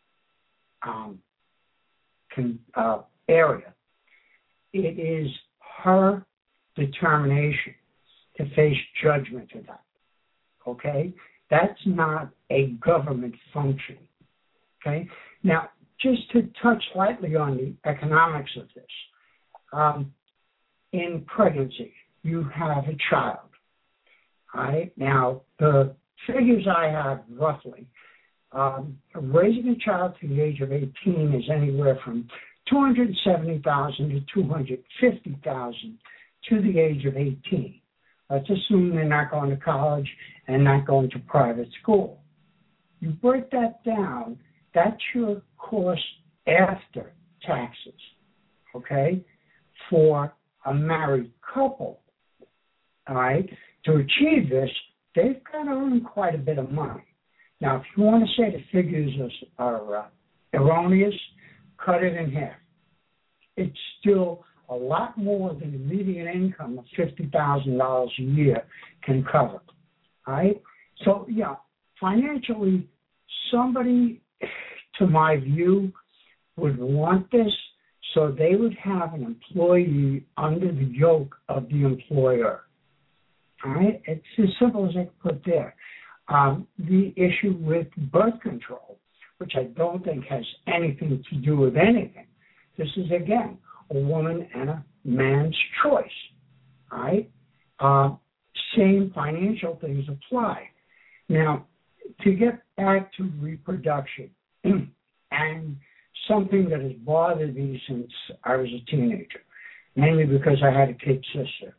um, con, uh, area, it is her determination to face judgment of that. Okay? That's not a government function. Okay? Now, just to touch lightly on the economics of this, um, in pregnancy, you have a child. All right? Now, the figures I have roughly, um, raising a child to the age of eighteen is anywhere from two hundred seventy thousand dollars to two hundred fifty thousand dollars to the age of eighteen. Let's assume they're not going to college and not going to private school. You break that down, that's your cost after taxes, okay, for a married couple. All right? To achieve this, they've got to earn quite a bit of money. Now, if you want to say the figures are, are uh, erroneous, cut it in half. It's still a lot more than the median income of fifty thousand dollars a year can cover. All right? So, yeah, financially, somebody, to my view, would want this so they would have an employee under the yoke of the employer. All right? It's as simple as I can put there. Um, the issue with birth control, which I don't think has anything to do with anything. This is, again, a woman and a man's choice. All right? Uh, same financial things apply. Now, to get back to reproduction, and something that has bothered me since I was a teenager, mainly because I had a kid sister.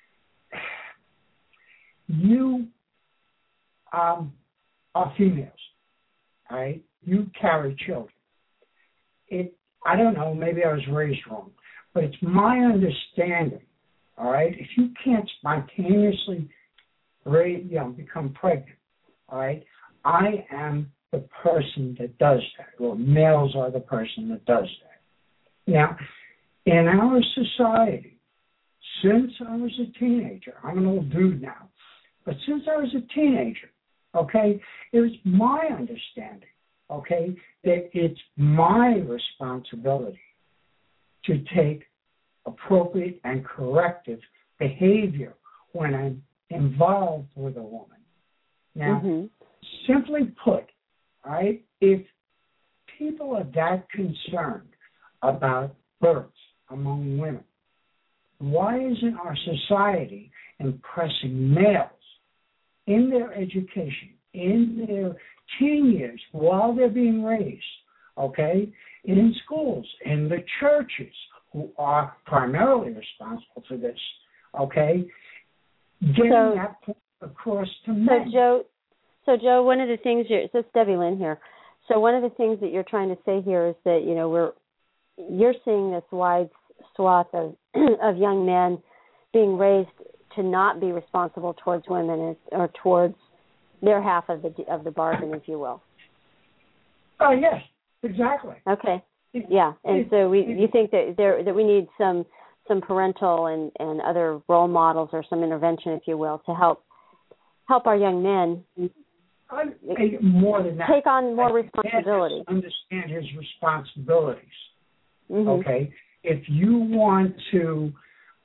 You um, are females, all right? You carry children. It, I don't know, maybe I was raised wrong, but it's my understanding, all right, if you can't spontaneously raise, you know, become pregnant, all right, I am the person that does that, or males are the person that does that. Now, in our society, since I was a teenager, I'm an old dude now, but since I was a teenager, okay, it was my understanding, okay, that it's my responsibility to take appropriate and corrective behavior when I'm involved with a woman. Now, mm-hmm. simply put, all right, if people are that concerned about births among women, why isn't our society impressing males in their education, in their teen years, while they're being raised, okay, in schools, in the churches, who are primarily responsible for this, okay, getting so, that point across to men. So, Joe, so, Joe, one of the things you're, so it's Debbie Lynn here. So one of the things that you're trying to say here is that, you know, we're, you're seeing this wide swath of, of young men being raised to not be responsible towards women or towards their half of the of the bargain, if you will. Oh, yes, exactly. Okay, yeah, and so we you think that there that we need some some parental and, and other role models or some intervention, if you will, to help help our young men I, I, more than that, take on more responsibility. Understand his responsibilities. Mm-hmm. Okay, if you want to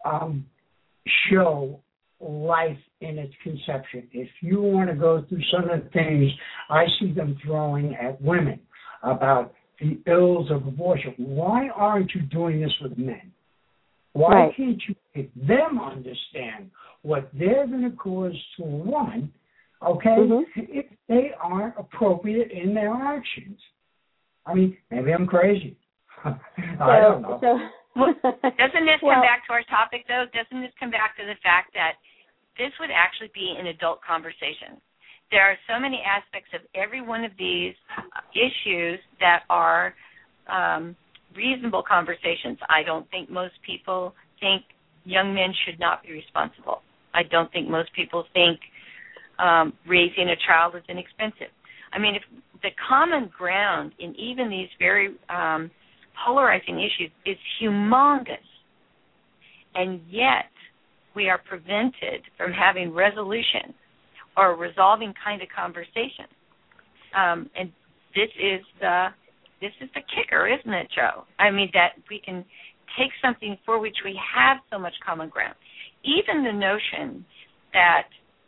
um, show life in its conception. If you want to go through some of the things I see them throwing at women about the ills of abortion, why aren't you doing this with men? Why right. can't you make them understand what they're going to cause to a woman, okay, mm-hmm. if they aren't appropriate in their actions? I mean, maybe I'm crazy. I so, don't know. So, well, doesn't this well, come back to our topic, though? Doesn't this come back to the fact that this would actually be an adult conversation? There are so many aspects of every one of these issues that are um, reasonable conversations. I don't think most people think young men should not be responsible. I don't think most people think um, raising a child is inexpensive. I mean, if the common ground in even these very um, polarizing issues is humongous, and yet we are prevented from having resolution or resolving kind of conversation. Um, and this is the this is the kicker, isn't it, Joe? I mean, that we can take something for which we have so much common ground. Even the notion that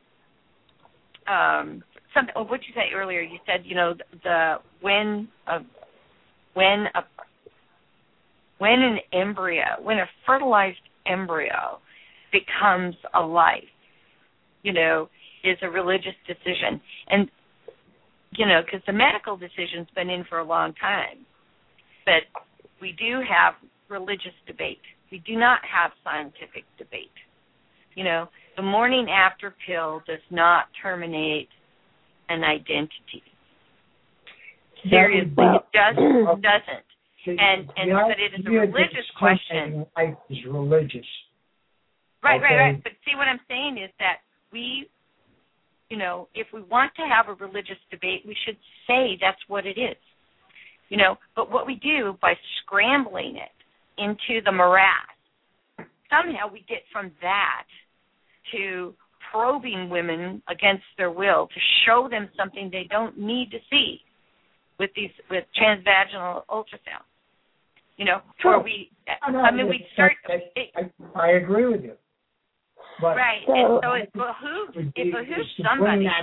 um, something. Oh, what you said earlier, you said, you know, the when a when a when an embryo, when a fertilized embryo becomes a life, you know, is a religious decision. And, you know, because the medical decision's been in for a long time, but we do have religious debate. We do not have scientific debate. You know, the morning after pill does not terminate an identity. Seriously, it doesn't. doesn't. And, and but it is a religious question. Life is religious. Right, okay. right, right. But see, what I'm saying is that we, you know, if we want to have a religious debate, we should say that's what it is. You know, but what we do by scrambling it into the morass, somehow we get from that to probing women against their will to show them something they don't need to see with these with transvaginal ultrasound. You know, sure. where we, I, know, I mean, we start. It, I, I agree with you. But right, so, and so it behooves, it behooves somebody. Bring that,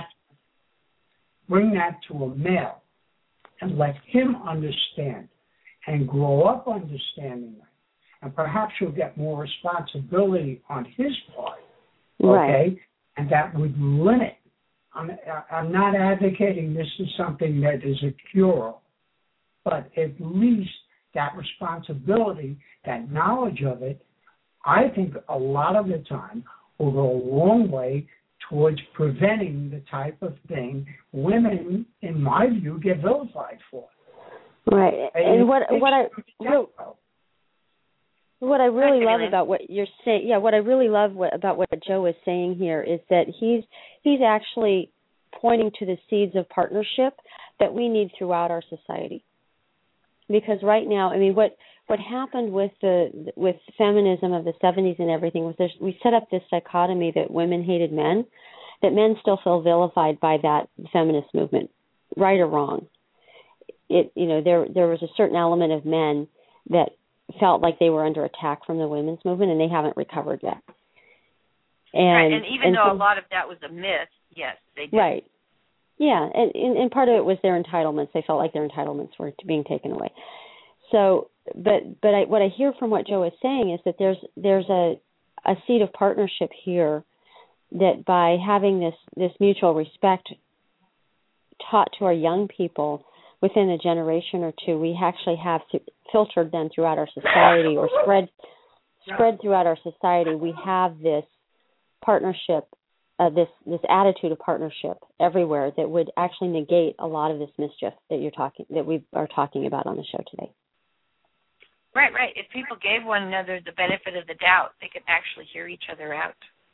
bring that to a male and let him understand and grow up understanding that. And perhaps you'll get more responsibility on his part, okay? Right. And that would limit. I'm, I'm not advocating this is something that is a cure, but at least that responsibility, that knowledge of it, I think a lot of the time will go a long way towards preventing the type of thing women, in my view, get vilified for. Right. And, and what what I what, what I really love about what you're saying, yeah, what I really love what, about what Joe is saying here is that he's he's actually pointing to the seeds of partnership that we need throughout our society. Because right now, I mean, what what happened with the with feminism of the seventies and everything was there's, we set up this dichotomy that women hated men, that men still feel vilified by that feminist movement, right or wrong. It you know there there was a certain element of men that felt like they were under attack from the women's movement, and they haven't recovered yet. And, right, and even and though so, a lot of that was a myth, yes, they did. Right. Yeah, and, and, and part of it was their entitlements. They felt like their entitlements were being taken away. So, but but I, what I hear from what Joe is saying is that there's there's a a seed of partnership here that by having this, this mutual respect taught to our young people within a generation or two, we actually have to, filtered them throughout our society or spread spread throughout our society. We have this partnership. Uh, this this attitude of partnership everywhere that would actually negate a lot of this mischief that you're talking that we are talking about on the show today. Right, right. If people gave one another the benefit of the doubt, they could actually hear each other out.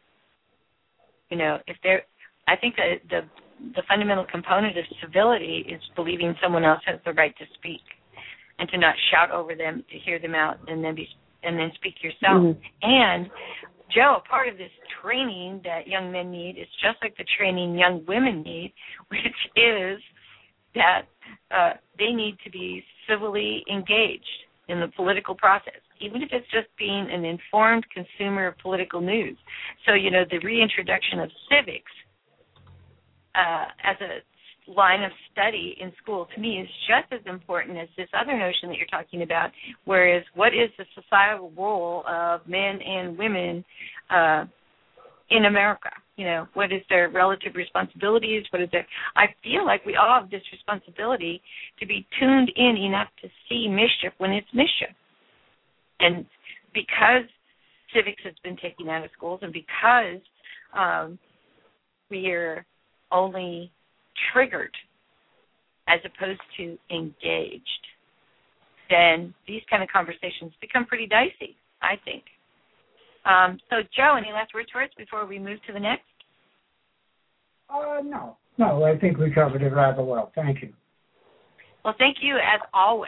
You know, if they're, I think the the the fundamental component of civility is believing someone else has the right to speak, and to not shout over them, to hear them out, and then be and then speak yourself. Mm-hmm. And Joe, part of this training that young men need is just like the training young women need, which is that uh, they need to be civilly engaged in the political process, even if it's just being an informed consumer of political news. So, you know, the reintroduction of civics uh, as a line of study in school, to me, is just as important as this other notion that you're talking about, whereas what is the societal role of men and women uh, in America? You know, what is their relative responsibilities? What is their, I feel like we all have this responsibility to be tuned in enough to see mischief when it's mischief. And because civics has been taken out of schools, and because um, we are only triggered as opposed to engaged, then these kind of conversations become pretty dicey, I think. Um, so, Joe, any last words for us before we move to the next? Uh, no. No, I think we covered it rather well. Thank you. Well, thank you as always.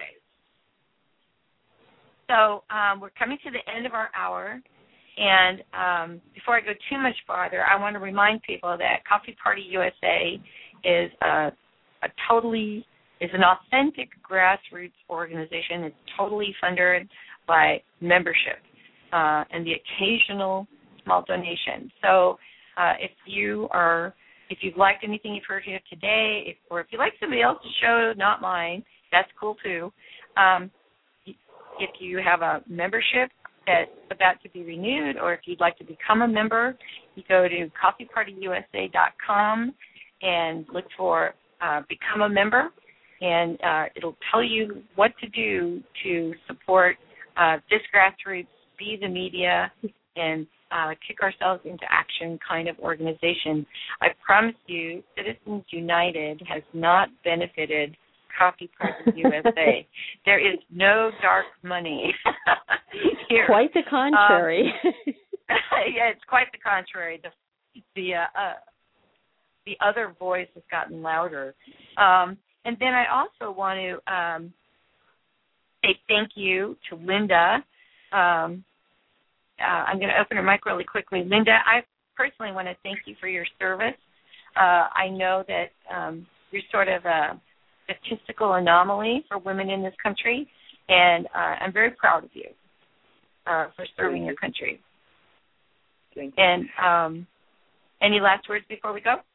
So um, we're coming to the end of our hour, and um, before I go too much farther, I want to remind people that Coffee Party U S A is a, a totally, is an authentic grassroots organization. It's totally funded by membership uh, and the occasional small donation. So uh, if you are, if you've liked anything you've heard here today, if, or if you like somebody else's show, not mine, that's cool too. Um, if you have a membership that's about to be renewed, or if you'd like to become a member, you go to coffee party u s a dot com and look for uh, Become a Member, and uh, it'll tell you what to do to support uh, this grassroots, be the media, and uh, kick ourselves into action kind of organization. I promise you, Citizens United has not benefited Coffee Party U S A. There is no dark money here. Quite the contrary. Um, yeah, it's quite the contrary. The the uh, uh, the other voice has gotten louder. Um, and then I also want to um, say thank you to Linda. Um, uh, I'm going to open her mic really quickly. Linda, I personally want to thank you for your service. Uh, I know that um, you're sort of a statistical anomaly for women in this country, and uh, I'm very proud of you uh, for serving your country. Thank you. And um, any last words before we go?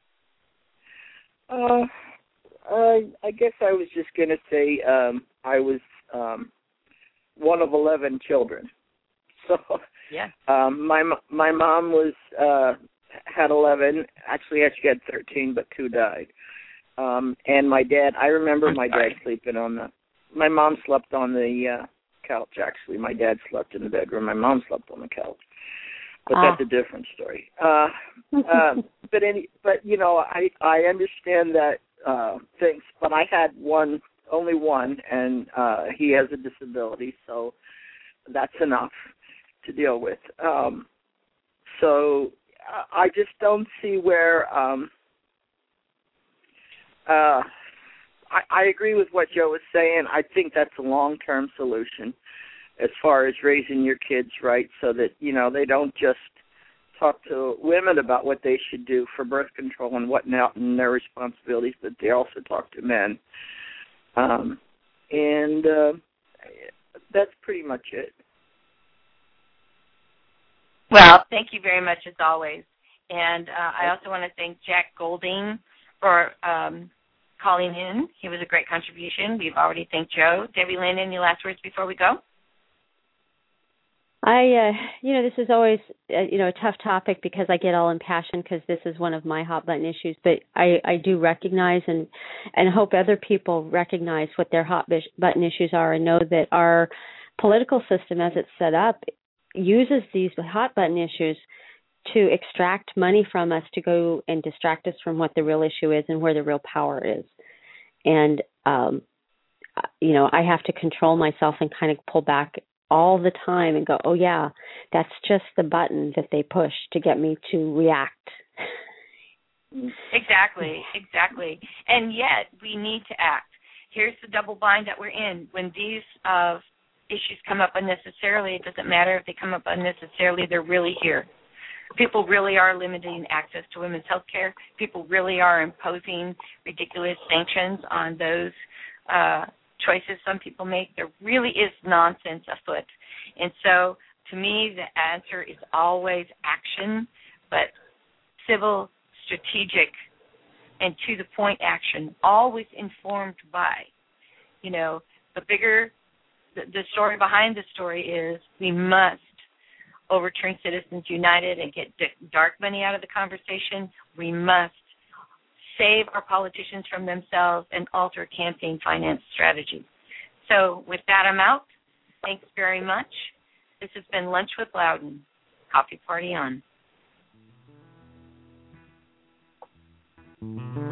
Uh, I, I guess I was just going to say um, I was um, one of eleven children. So yeah. um, my my mom was uh, had eleven. Actually, she had thirteen, but two died. Um, and my dad, I remember my dad sleeping on the, my mom slept on the uh, couch, actually. My dad slept in the bedroom. My mom slept on the couch. But ah. that's a different story. Uh, uh, but, any, but you know, I, I understand that uh, things, but I had one, only one, and uh, he has a disability, so that's enough to deal with. Um, so I just don't see where... Um, Uh, I, I agree with what Joe was saying. I think that's a long-term solution as far as raising your kids right, so that, you know, they don't just talk to women about what they should do for birth control and whatnot and their responsibilities, but they also talk to men. Um, and uh, that's pretty much it. Well, thank you very much, as always. And uh, I also want to thank Jack Golding for um, calling in. He was a great contribution. We've already thanked Joe. Debbie Lynn, any last words before we go? I, uh, you know, this is always, uh, you know, a tough topic because I get all impassioned because this is one of my hot button issues. But I, I do recognize and and hope other people recognize what their hot button issues are and know that our political system, as it's set up, uses these hot button issues to extract money from us to go and distract us from what the real issue is and where the real power is. And, um, you know, I have to control myself and kind of pull back all the time and go, oh, yeah, that's just the button that they push to get me to react. Exactly, exactly. And yet we need to act. Here's the double bind that we're in. When these uh, issues come up unnecessarily, it doesn't matter if they come up unnecessarily, they're really here. People really are limiting access to women's health care. People really are imposing ridiculous sanctions on those uh, choices some people make. There really is nonsense afoot. And so, to me, the answer is always action, but civil, strategic, and to-the-point action, always informed by, you know, the bigger, the, the story behind the story is we must overturn Citizens United and get d- dark money out of the conversation. We must save our politicians from themselves and alter campaign finance strategies. So with that, I'm out. Thanks very much. This has been Lunch with Loudon. Coffee Party on.